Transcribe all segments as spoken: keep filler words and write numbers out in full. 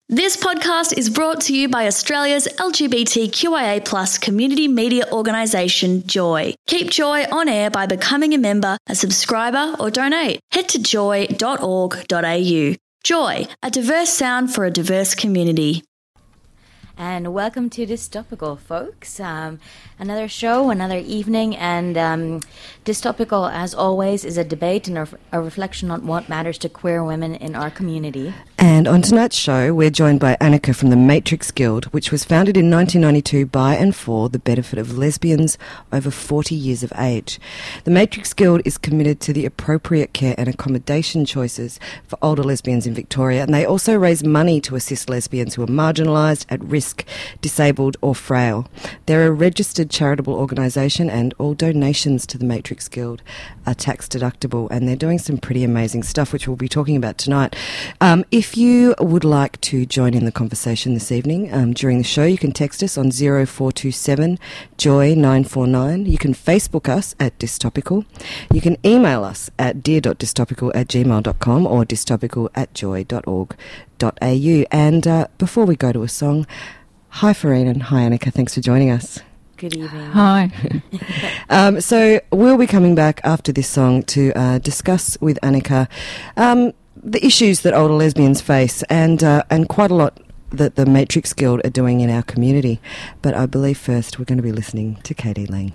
This podcast is brought to you by Australia's L G B T Q I A plus community media organisation, Joy. Keep Joy on air by becoming a member, a subscriber or donate. Head to joy dot org dot a u. Joy, a diverse sound for a diverse community. And welcome to Dystopical, folks. Um, another show, another evening, and um, Dystopical, as always, is a debate and a, a reflection on what matters to queer women in our community. And on tonight's show, we're joined by Annika from the Matrix Guild, which was founded in nineteen ninety-two by and for the benefit of lesbians over forty years of age. The Matrix Guild is committed to the appropriate care and accommodation choices for older lesbians in Victoria, and they also raise money to assist lesbians who are marginalised, at risk, disabled or frail. They're a registered charitable organisation, and all donations to the Matrix Guild are tax deductible, and they're doing some pretty amazing stuff, which we'll be talking about tonight. Um, if you would like to join in the conversation this evening um, during the show, you can text us on zero four two seven joy nine four nine. You can Facebook us at Dystopical. You can email us at dear dot dystopical at gmail dot com or dystopical at joy dot org dot a u. And uh, before we go to a song, hi Farina and hi Annika, thanks for joining us. Good evening. Hi. um, so we'll be coming back after this song to uh, discuss with Annika um, the issues that older lesbians face, and uh, and quite a lot that the Matrix Guild are doing in our community. But I believe first we're going to be listening to k.d. lang.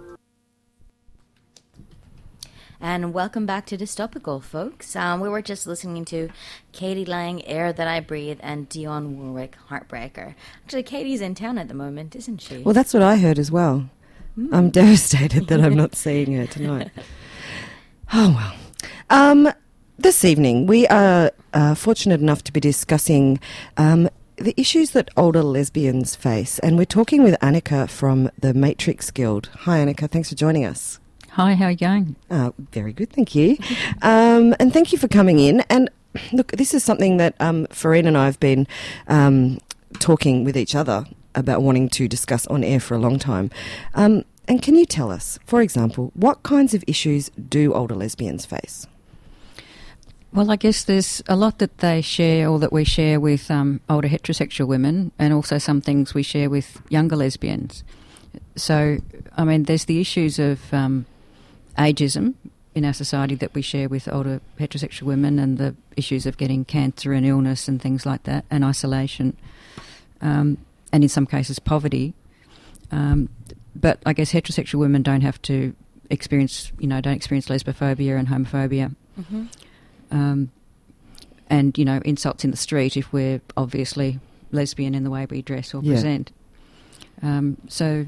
And welcome back to Dystopical, folks. Um, we were just listening to k.d. lang, Air That I Breathe, and Dionne Warwick, Heartbreaker. Actually, Katie's in town at the moment, isn't she? Well, that's what I heard as well. Mm. I'm devastated that I'm not seeing her tonight. Oh, well. Um, this evening, we are uh, fortunate enough to be discussing um, the issues that older lesbians face, and we're talking with Annika from the Matrix Guild. Hi, Annika. Thanks for joining us. Hi, how are you going? Uh, very good, thank you. Um, and thank you for coming in. And look, this is something that um, Farina and I have been um, talking with each other about wanting to discuss on air for a long time. Um, and can you tell us, for example, what kinds of issues do older lesbians face? Well, I guess there's a lot that they share, or that we share with um, older heterosexual women, and also some things we share with younger lesbians. So, I mean, there's the issues of Um, ageism in our society that we share with older heterosexual women, and the issues of getting cancer and illness and things like that, and isolation, um, and in some cases poverty. Um, but I guess heterosexual women don't have to experience, you know, don't experience lesbophobia and homophobia, mm-hmm. um, and, you know, insults in the street if we're obviously lesbian in the way we dress or yeah. present. Um, so,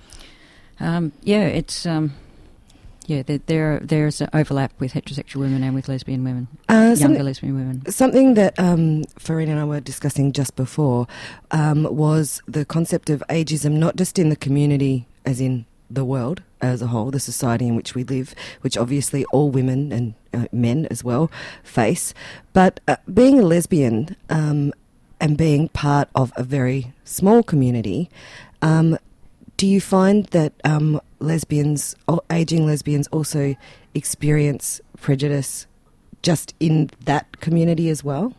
um, yeah, it's... Um, Yeah, there, there there's an overlap with heterosexual women and with lesbian women, uh, younger lesbian women. Something that um, Farina and I were discussing just before um, was the concept of ageism, not just in the community, as in the world as a whole, the society in which we live, which obviously all women and uh, men as well face, but uh, being a lesbian um, and being part of a very small community, um, do you find that um, lesbians, ageing lesbians, also experience prejudice just in that community as well?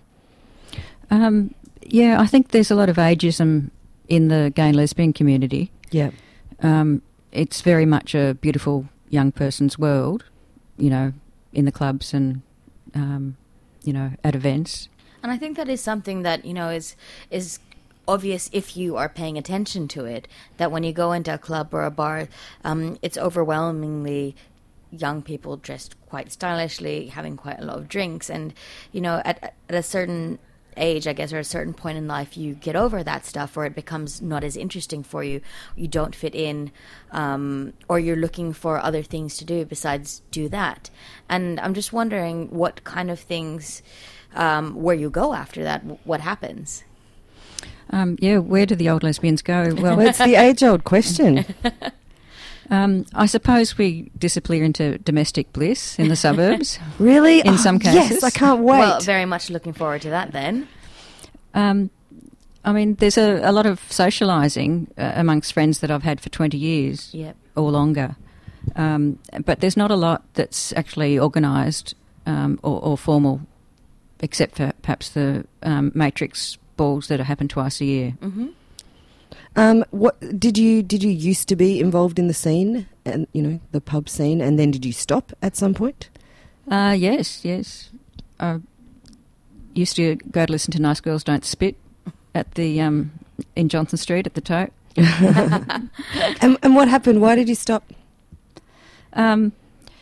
Um, yeah, I think there's a lot of ageism in the gay and lesbian community. Yeah. Um, it's very much a beautiful young person's world, you know, in the clubs and, um, you know, at events. And I think that is something that, you know, is is... obvious if you are paying attention to it, that when you go into a club or a bar, um, it's overwhelmingly young people dressed quite stylishly, having quite a lot of drinks. And, you know, at, at a certain age, I guess, or a certain point in life, you get over that stuff, or it becomes not as interesting for you. You don't fit in, um, or you're looking for other things to do besides do that. And I'm just wondering what kind of things, um, where you go after that, what happens? Um, yeah, where do the old lesbians go? Well, it's the age-old question. um, I suppose we disappear into domestic bliss in the suburbs. Really? In oh, some cases. Yes, I can't wait. Well, very much looking forward to that then. Um, I mean, there's a, a lot of socialising uh, amongst friends that I've had for twenty years yep. or longer. Um, but there's not a lot that's actually organised um, or, or formal, except for perhaps the um, Matrix balls that happen twice a year. Mm-hmm. Um, what did you did you used to be involved in the scene and you know the pub scene, and then did you stop at some point? Uh, yes, yes. I used to go to listen to Nice Girls Don't Spit at the um, in Johnson Street at the Tote. and, and what happened? Why did you stop? Um,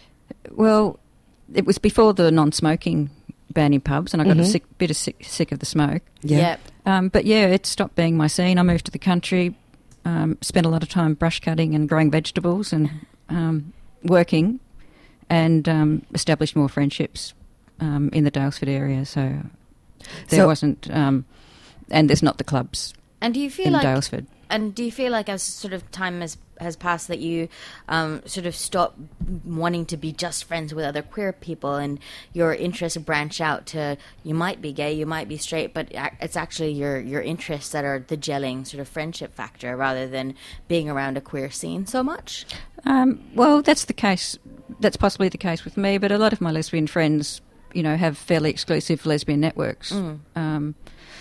well, it was before the non-smoking ban in pubs, and I got Mm-hmm. a sick, bit of sick, sick of the smoke. Yeah. Yep. Um, but yeah, it stopped being my scene. I moved to the country, um, spent a lot of time brush cutting and growing vegetables and um, working, and um, established more friendships um, in the Dalesford area. So there So- wasn't, um, and there's not the clubs And do you feel in like Dalesford. And do you feel like as sort of time has, has passed that you um, sort of stop wanting to be just friends with other queer people and your interests branch out to, you might be gay, you might be straight, but ac- it's actually your, your interests that are the gelling sort of friendship factor rather than being around a queer scene so much? Um, well, that's the case. That's possibly the case with me, but a lot of my lesbian friends, you know, have fairly exclusive lesbian networks. Mm. Um,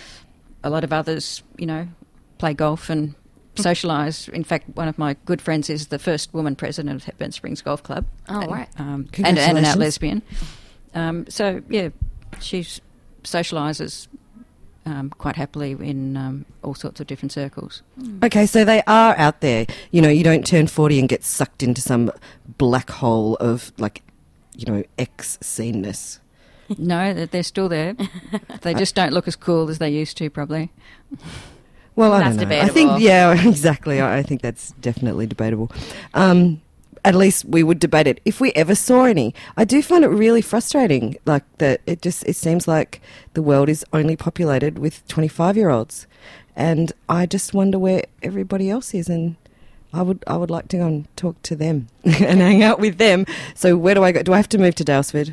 a lot of others, you know, play golf and socialise. In fact, one of my good friends is the first woman president of Hepburn Springs Golf Club. Oh, and, right. Um, and, and an out Congratulations. lesbian. Um, so, yeah, she socialises um, quite happily in um, all sorts of different circles. Okay, so they are out there. You know, you don't turn forty and get sucked into some black hole of, like, you know, ex-sceneness. No, they're- they're still there. They just don't look as cool as they used to, probably. Well, I That's don't know. I debatable. think, yeah, exactly. I I think that's definitely debatable. Um, at least we would debate it if we ever saw any. I do find it really frustrating, like that. It just it seems like the world is only populated with twenty-five-year-olds, and I just wonder where everybody else is. And I would I would like to go and talk to them and hang out with them. So where do I go? Do I have to move to Dalesford?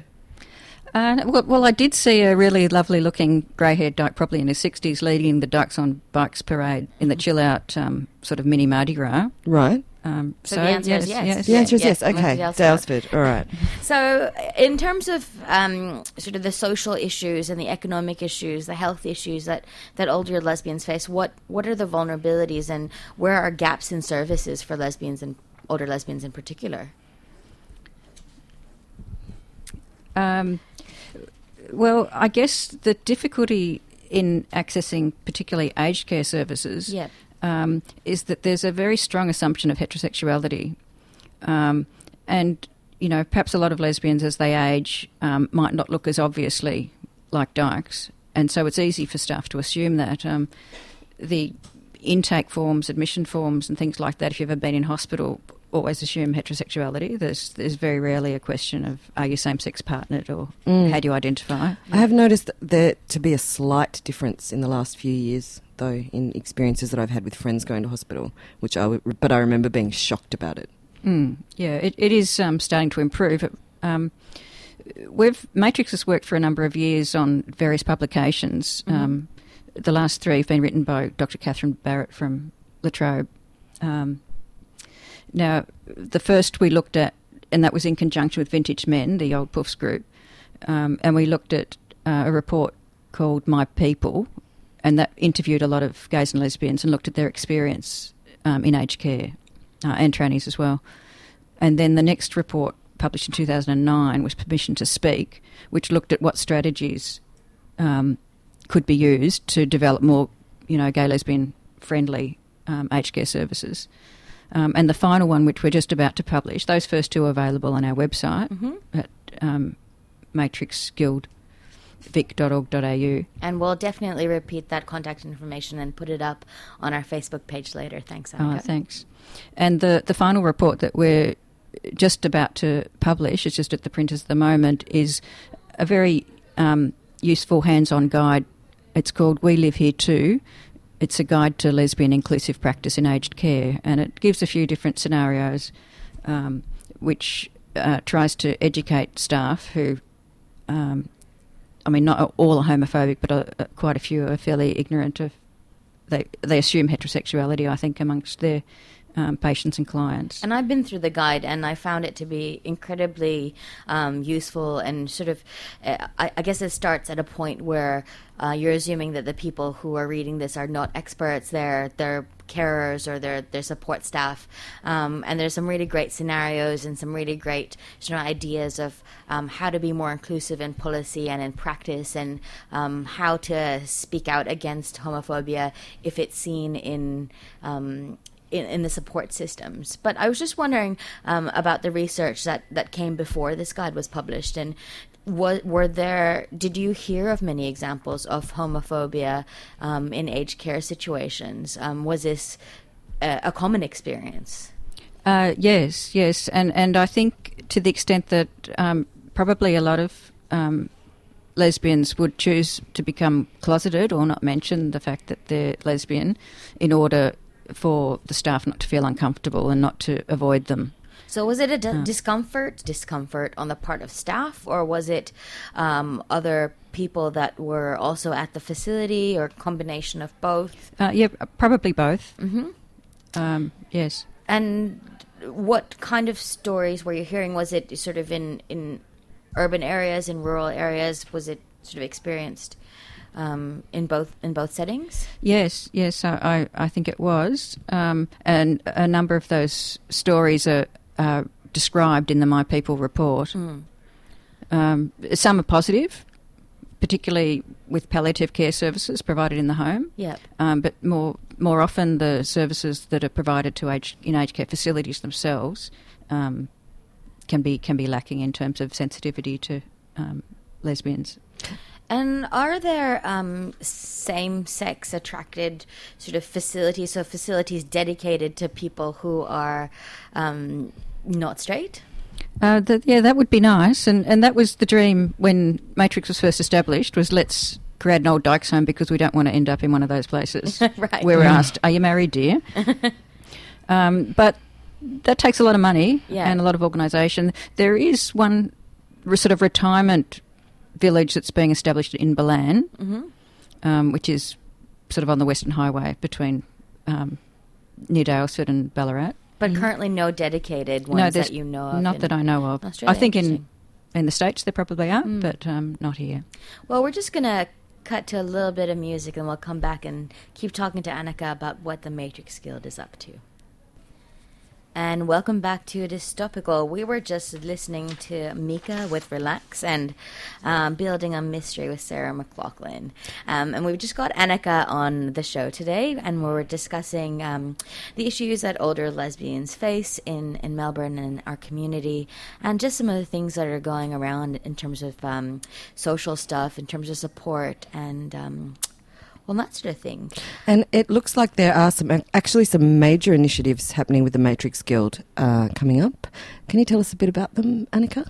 Uh, well, well, I did see a really lovely-looking grey-haired dyke, probably in his sixties, leading the Dykes on Bikes parade in the chill-out um, sort of mini Mardi Gras. Right. Um, So the answer is yes. The Yeah, answer is yeah, yes. move to Okay, Dalesford. Dalesford. All right. So, in terms of um, sort of the social issues and the economic issues, the health issues that, that older lesbians face, what, what are the vulnerabilities and where are gaps in services for lesbians and older lesbians in particular? Um, well, I guess the difficulty in accessing particularly aged care services Yeah. um, is that there's a very strong assumption of heterosexuality. Um, and, you know, perhaps a lot of lesbians as they age um, might not look as obviously like dykes. And so it's easy for staff to assume that. Um, the intake forms, admission forms and things like that, if you've ever been in hospital, always assume heterosexuality. There's there's very rarely a question of are you same-sex partnered or Mm. how do you identify. I have noticed there to be a slight difference in the last few years, though, in experiences that I've had with friends going to hospital, which I w- but I remember being shocked about it. Mm, yeah, it, it is um, starting to improve. Um, we've Matrix has worked for a number of years on various publications. Mm-hmm. Um, the last three have been written by Doctor Catherine Barrett from La Trobe. Um, now, the first we looked at, and that was in conjunction with Vintage Men, the old Puffs group, um, and we looked at uh, a report called My People, and that interviewed a lot of gays and lesbians and looked at their experience um, in aged care uh, and trannies as well. And then the next report, published in two thousand nine, was Permission to Speak, which looked at what strategies um, could be used to develop more, you know, gay, lesbian friendly um, aged care services. Um, and the final one, which we're just about to publish, those first two are available on our website Mm-hmm. at um, matrix guild vic dot org dot a u. And we'll definitely repeat that contact information and put it up on our Facebook page later. Thanks, Annika. Oh, thanks. And the, the final report that we're just about to publish, it's just at the printers at the moment, is a very um, useful hands-on guide. It's called We Live Here Too. It's a guide to lesbian inclusive practice in aged care, and it gives a few different scenarios um, which uh, tries to educate staff who, um, I mean, not all are homophobic, but uh, uh, quite a few are fairly ignorant of, they, they assume heterosexuality, I think, amongst their um, patients and clients. And I've been through the guide, and I found it to be incredibly um, useful and sort of, uh, I, I guess it starts at a point where uh, you're assuming that the people who are reading this are not experts, they're, they're carers or their their support staff, um, and there's some really great scenarios and some really great you know, ideas of um, how to be more inclusive in policy and in practice, and um, how to speak out against homophobia if it's seen in um, In, in the support systems. But I was just wondering um, about the research that, that came before this guide was published, and was, were there, did you hear of many examples of homophobia um, in aged care situations? Um, was this a, a common experience? Uh, yes, yes, and, and I think to the extent that um, probably a lot of um, lesbians would choose to become closeted or not mention the fact that they're lesbian in order for the staff not to feel uncomfortable and not to avoid them. So was it a d- uh. discomfort, discomfort on the part of staff, or was it um, other people that were also at the facility, or a combination of both? Uh, yeah, probably both. Mm-hmm. Um, yes. And what kind of stories were you hearing? Was it sort of in, in urban areas, in rural areas? Was it sort of experienced Um, in both in both settings? Yes, yes, I, I, I think it was. Um, and a number of those stories are uh, described in the My People report. Mm. Um, some are positive, particularly with palliative care services provided in the home. Yep. Um, but more more often the services that are provided to age, in aged care facilities themselves um, can be can be lacking in terms of sensitivity to um, lesbians. And are there um, same-sex attracted sort of facilities, so facilities dedicated to people who are um, not straight? Uh, the, yeah, that would be nice. And, and that was the dream when Matrix was first established, was let's create an old Dykes home because we don't want to end up in one of those places. Right. Where we're asked, are you married, dear? um, but that takes a lot of money yeah. and a lot of organisation. There is one re- sort of retirement village that's being established in Balan, mm-hmm. um, which is sort of on the Western Highway between um, near Daylesford and Ballarat. But mm-hmm. currently no dedicated ones no, that you know of? Not that I know of. Australia? I think in, in the States there probably are, mm. but um, not here. Well, we're just going to cut to a little bit of music, and we'll come back and keep talking to Annika about what the Matrix Guild is up to. And welcome back to Dystopical. We were just listening to Mika with Relax and um, Building a Mystery with Sarah McLaughlin. Um, and we've just got Annika on the show today, and we were discussing um, the issues that older lesbians face in, in Melbourne and our community, and just some of the things that are going around in terms of um, social stuff, in terms of support, and um, well, that sort of thing. And it looks like there are some actually some major initiatives happening with the Matrix Guild uh, coming up. Can you tell us a bit about them, Annika?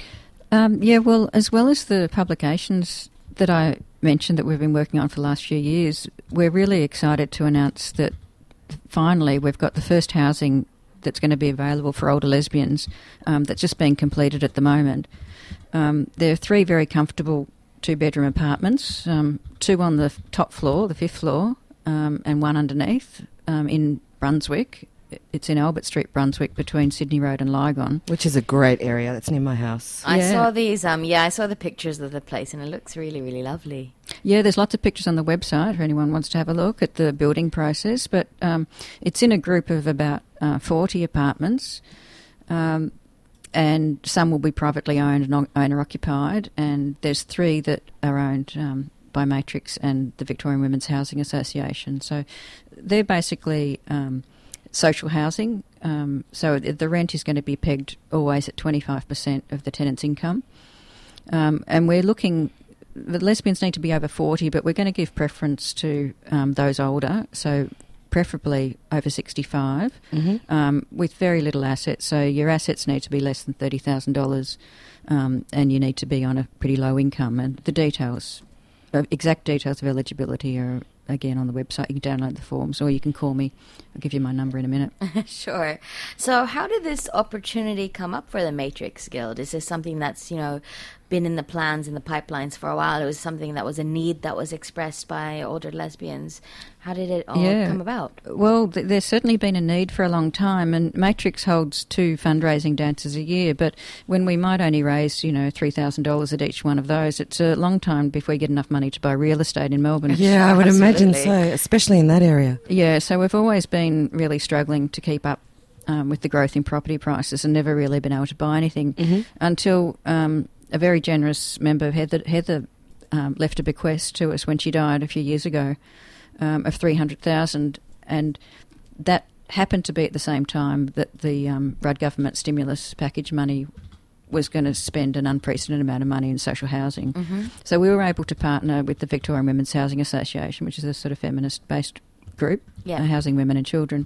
Um, yeah, well, as well as the publications that I mentioned that we've been working on for the last few years, we're really excited to announce that finally we've got the first housing that's going to be available for older lesbians um, that's just being completed at the moment. Um, there are three very comfortable two-bedroom apartments, um, two on the top floor, the fifth floor, um, and one underneath um, in Brunswick. It's in Albert Street, Brunswick, between Sydney Road and Lygon. Which is a great area. That's near my house. I yeah. saw these, um, yeah, I saw the pictures of the place, and it looks really, really lovely. Yeah, there's lots of pictures on the website if anyone wants to have a look at the building process, but um, it's in a group of about uh, forty apartments. Um And some will be privately owned and owner-occupied, and there's three that are owned um, by Matrix and the Victorian Women's Housing Association. So they're basically um, social housing. Um, so the rent is going to be pegged always at twenty-five percent of the tenant's income. Um, and we're looking... The lesbians need to be over forty, but we're going to give preference to um, those older, so preferably over sixty-five, mm-hmm. um, with very little assets. So your assets need to be less than thirty thousand dollars, um, and you need to be on a pretty low income. And the details, uh, exact details of eligibility are, again, on the website. You can download the forms, or you can call me. I'll give you my number in a minute. Sure. So how did this opportunity come up for the Matrix Guild? Is this something that's, you know, been in the plans, in the pipelines for a while. It was something that was a need that was expressed by older lesbians. How did it all yeah. come about? Well, th- there's certainly been a need for a long time, and Matrix holds two fundraising dances a year, but when we might only raise, you know, three thousand dollars at each one of those, it's a long time before we get enough money to buy real estate in Melbourne. Yeah, I would Absolutely. imagine so, especially in that area. Yeah, so we've always been really struggling to keep up um, with the growth in property prices and never really been able to buy anything Mm-hmm. until um, a very generous member, Heather, Heather um, left a bequest to us when she died a few years ago um, of three hundred thousand dollars, and that happened to be at the same time that the um, Rudd government stimulus package money was going to spend an unprecedented amount of money in social housing. Mm-hmm. So we were able to partner with the Victorian Women's Housing Association, which is a sort of feminist-based group, Yeah. uh, housing women and children,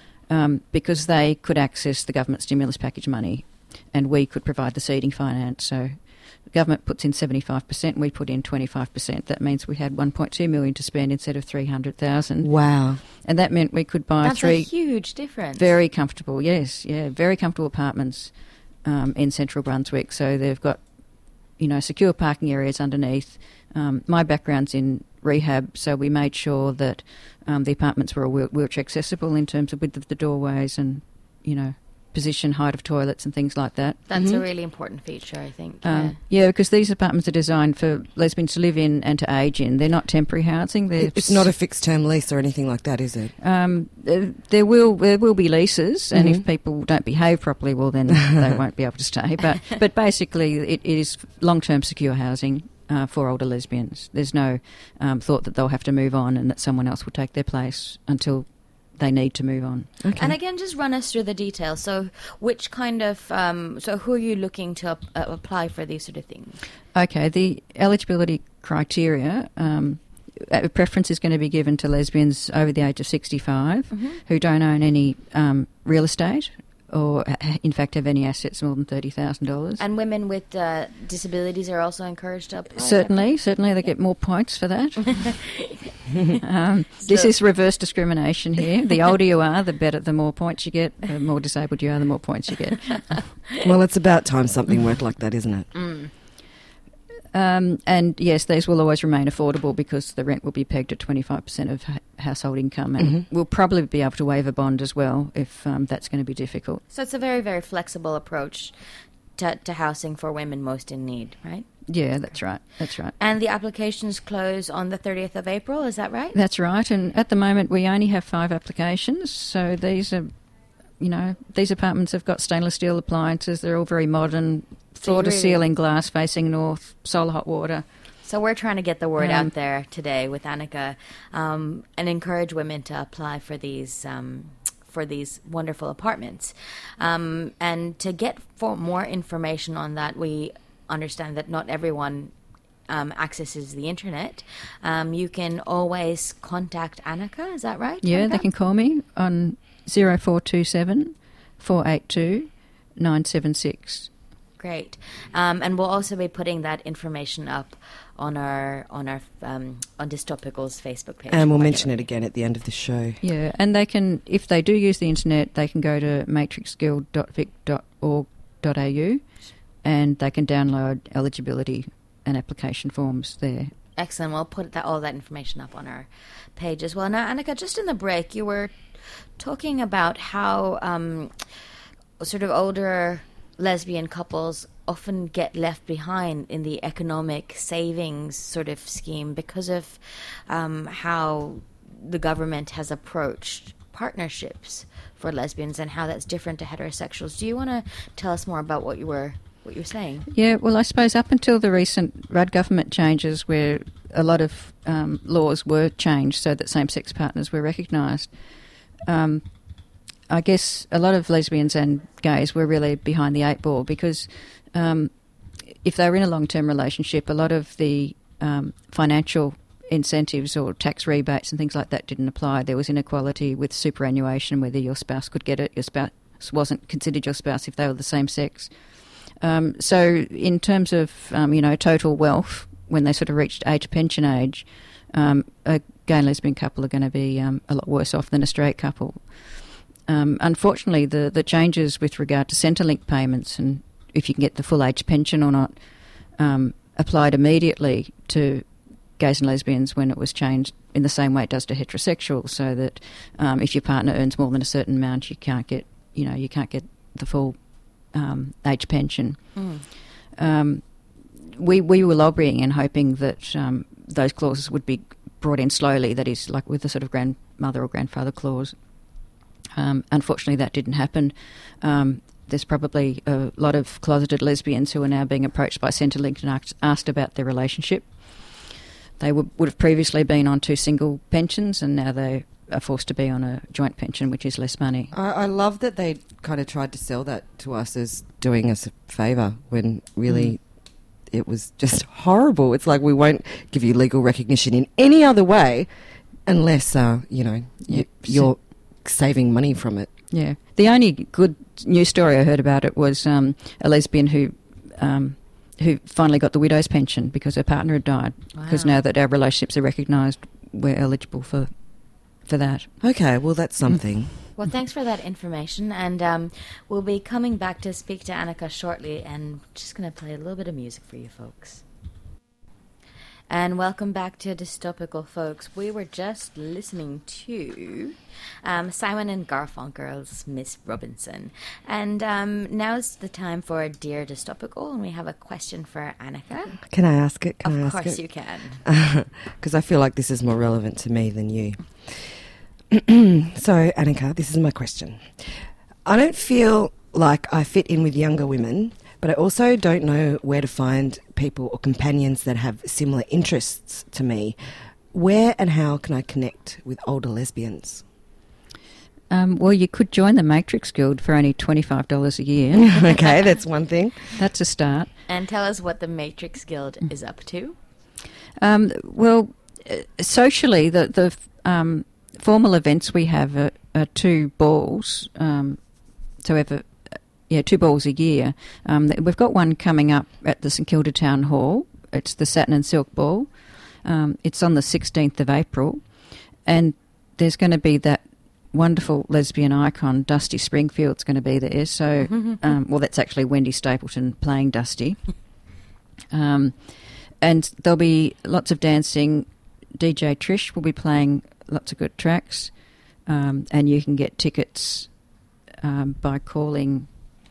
um, because they could access the government stimulus package money and we could provide the seeding finance. So the government puts in seventy-five percent and we put in twenty-five percent. That means we had one point two million dollars to spend instead of three hundred thousand dollars. Wow. And that meant we could buy That's three a huge difference. very comfortable, yes, yeah, very comfortable apartments um, in central Brunswick. So they've got, you know, secure parking areas underneath. Um, my background's in rehab, so we made sure that um, the apartments were wheel- wheelchair accessible in terms of width of the doorways and, you know, position, height of toilets and things like that. That's a Mhm. really important feature, I think. Um, yeah, because these apartments are designed for lesbians to live in and to age in. They're not temporary housing. They're It- It's not a fixed term lease or anything like that, is it? Um, there there will there will be leases, and Mhm. if people don't behave properly, well, then they won't be able to stay. But but basically, it, it is long term secure housing uh, for older lesbians. There's no um, thought that they'll have to move on and that someone else will take their place until they need to move on. Okay. And again, just run us through the details. So, which kind of, um, so who are you looking to uh, apply for these sort of things? Okay, the eligibility criteria. Um, a preference is going to be given to lesbians over the age of sixty-five Mhm. who don't own any um, real estate or, ha- in fact, have any assets more than thirty thousand dollars. And women with uh, disabilities are also encouraged to apply? Certainly, certainly they get more points for that. um, this So- is reverse discrimination here. The older you are, the better, the more points you get. The more disabled you are, the more points you get. Well, it's about time something worked like that, isn't it? Mm. Um, and yes, these will always remain affordable because the rent will be pegged at twenty-five percent of ha- household income, and Mhm. we'll probably be able to waive a bond as well if um, that's going to be difficult. So it's a very, very flexible approach to, to housing for women most in need, right? Yeah, that's right. That's right. And the applications close on the thirtieth of April, is that right? That's right. And at the moment, we only have five applications. So these are, you know, these apartments have got stainless steel appliances. They're all very modern, floor to really- ceiling glass facing north, solar hot water. So we're trying to get the word Um, out there today with Annika um, and encourage women to apply for these um, for these wonderful apartments. Um, and to get for more information on that, we understand that not everyone um, accesses the internet. Um, you can always contact Annika, is that right? Yeah, Annika? they can call me on zero four two seven, four eight two, nine seven six. Great, um, and we'll also be putting that information up on our on our um, on Dystopical's Facebook page. And we'll quite mention it shortly. again at the end of the show. Yeah, and they can, if they do use the internet, they can go to matrix guild dot vic dot org dot a u and they can download eligibility and application forms there. Excellent. We'll put that all that information up on our page as well. Now, Annika, just in the break, you were talking about how um, sort of older lesbian couples often get left behind in the economic savings sort of scheme because of um, how the government has approached partnerships for lesbians and how that's different to heterosexuals. Do you want to tell us more about what you were what you were saying? Yeah, well, I suppose up until the recent Rudd government changes where a lot of um, laws were changed so that same-sex partners were recognised, um, I guess a lot of lesbians and gays were really behind the eight ball because um, if they were in a long-term relationship, a lot of the um, financial incentives or tax rebates and things like that didn't apply. There was inequality with superannuation, whether your spouse could get it, your spouse wasn't considered your spouse if they were the same sex. Um, so in terms of, um, you know, total wealth, when they sort of reached age pension age, um, a gay and lesbian couple are going to be um, a lot worse off than a straight couple. Um, unfortunately, the, the changes with regard to Centrelink payments and if you can get the full age pension or not, um, applied immediately to gays and lesbians when it was changed in the same way it does to heterosexuals, so that um, if your partner earns more than a certain amount, you can't get, you know, you can't get the full um, age pension. Mm. Um, we we were lobbying and hoping that um, those clauses would be brought in slowly, that is, like with the sort of grandmother or grandfather clause. Um, unfortunately, that didn't happen. Um, there's probably a lot of closeted lesbians who are now being approached by Centrelink and asked, asked about their relationship. They would, would have previously been on two single pensions, and now they are forced to be on a joint pension, which is less money. I, I love that they kind of tried to sell that to us as doing us a favour, when really mm. it was just horrible. It's like, we won't give you legal recognition in any other way unless, uh, you know, you, you're saving money from it. Yeah. The only good news story I heard about it was um, a lesbian who... Um, who finally got the widow's pension because her partner had died. Because wow. now that our relationships are recognised, we're eligible for for that. Okay, well, that's something. Mm. Well, thanks for that information, and um, we'll be coming back to speak to Annika shortly, and just going to play a little bit of music for you folks. And welcome back to Dystopical, folks. We were just listening to um, Simon and Garfunkel's Miss Robinson. And um, now's the time for Dear Dystopical, and we have a question for Annika. Can I ask it? Can of I ask course it? you can. Because I feel like this is more relevant to me than you. So, Annika, this is my question. I don't feel like I fit in with younger women, but I also don't know where to find people or companions that have similar interests to me. Where and how can I connect with older lesbians? Um, well, you could join the Matrix Guild for only twenty-five dollars a year. Okay, that's one thing. That's a start. And tell us what the Matrix Guild is up to. Um, well, uh, socially, the, the um, formal events we have are, are two balls. Um, so we have a Yeah, two balls a year. Um, we've got one coming up at the St Kilda Town Hall. It's the Satin and Silk Ball. Um, it's on the sixteenth of April. And there's going to be that wonderful lesbian icon, Dusty Springfield's going to be there. So, um, well, that's actually Wendy Stapleton playing Dusty. Um, and there'll be lots of dancing. D J Trish will be playing lots of good tracks. Um, and you can get tickets um, by calling...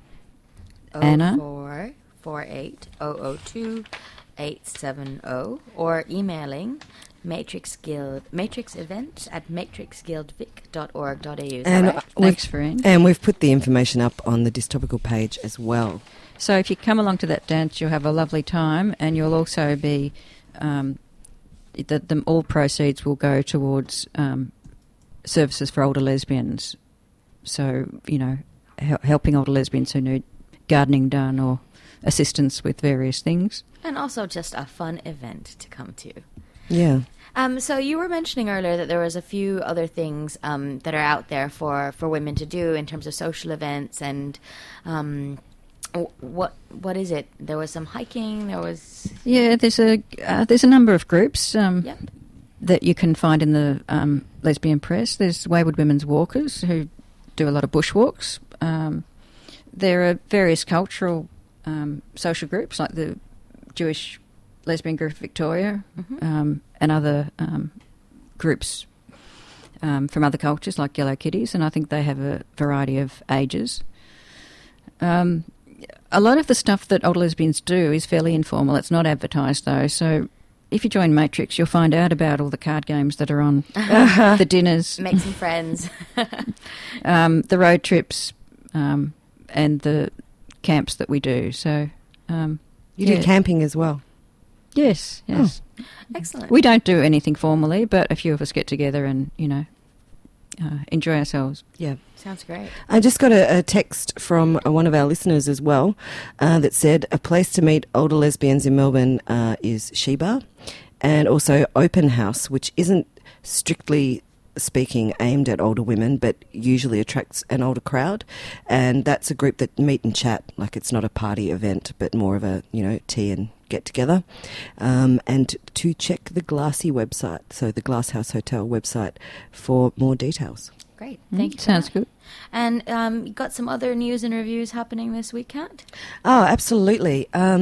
Anna oh four four eight oh oh two eight seven oh or emailing Matrix Guild Matrix Events at matrix guild vic dot org dot a u. And right? Thanks, friend. And we've put the information up on the Dystopical page as well. So if you come along to that dance, you'll have a lovely time, and you'll also be um, the, the all proceeds will go towards um, services for older lesbians. So you know, hel- helping older lesbians who need gardening done or assistance with various things. And also just a fun event to come to. Yeah. Um, so you were mentioning earlier that there was a few other things um, that are out there for, for women to do in terms of social events and um, what what is it? There was some hiking, there was... Yeah, there's a uh, there's a number of groups um, yep. that you can find in the um, lesbian press. There's Wayward Women's Walkers who do a lot of bushwalks. Um There are various cultural um, social groups like the Jewish Lesbian Group of Victoria mm-hmm. um, and other um, groups um, from other cultures like Yellow Kitties, and I think they have a variety of ages. Um, a lot of the stuff that older lesbians do is fairly informal. It's not advertised though, so if you join Matrix, you'll find out about all the card games that are on, the dinners. Make some friends. um, the road trips... Um, and the camps that we do. So um, You yeah. do camping as well? Yes, yes. Oh. Excellent. We don't do anything formally, but a few of us get together and, you know, uh, enjoy ourselves. Yeah. Sounds great. I just got a, a text from uh, one of our listeners as well uh, that said a place to meet older lesbians in Melbourne uh, is Sheba, and also Open House, which isn't strictly speaking aimed at older women but usually attracts an older crowd, and that's a group that meet and chat. Like, it's not a party event but more of a, you know, tea and get together. Um, and to check the Glassy website, so the Glasshouse Hotel website, for more details. Great, thank you. Sounds good. And um, you got some other news and reviews happening this weekend? Oh, absolutely. Um,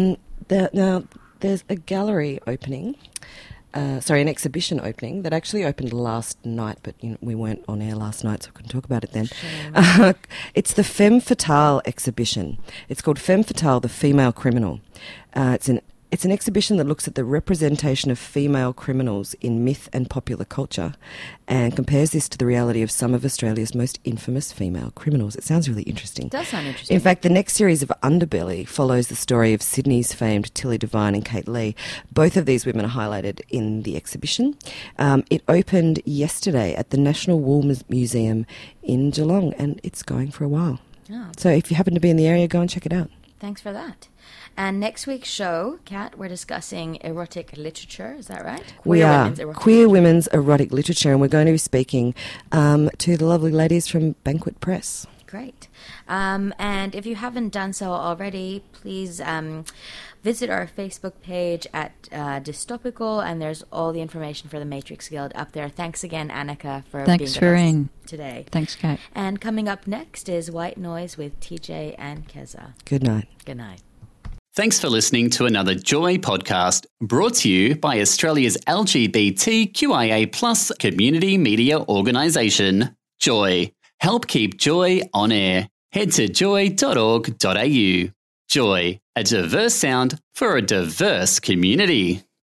There, now, there's a gallery opening, uh, sorry, an exhibition opening that actually opened last night, but you know, we weren't on air last night, so I couldn't talk about it then. Uh, it's the Femme Fatale exhibition. It's called Femme Fatale, the Female Criminal. Uh, it's an It's an exhibition that looks at the representation of female criminals in myth and popular culture and compares this to the reality of some of Australia's most infamous female criminals. It sounds really interesting. It does sound interesting. In fact, the next series of Underbelly follows the story of Sydney's famed Tilly Devine and Kate Lee. Both of these women are highlighted in the exhibition. Um, it opened yesterday at the National Wool Museum in Geelong, and it's going for a while. Oh. So if you happen to be in the area, go and check it out. Thanks for that. And next week's show, Kat, we're discussing erotic literature. Is that right? Queer we are. women's erotic Queer literature. women's erotic literature, and we're going to be speaking um, to the lovely ladies from Banquet Press. Great. Um, and if you haven't done so already, please um, visit our Facebook page at uh, Dystopical, and there's all the information for the Matrix Guild up there. Thanks again, Annika, for Thanks being for with being. us today. Thanks, Kate. And coming up next is White Noise with T J and Keza. Good night. Good night. Thanks for listening to another Joy podcast brought to you by Australia's L G B T Q I A plus community media organisation, Joy. Help keep Joy on air. Head to joy dot org dot a u. Joy, a diverse sound for a diverse community.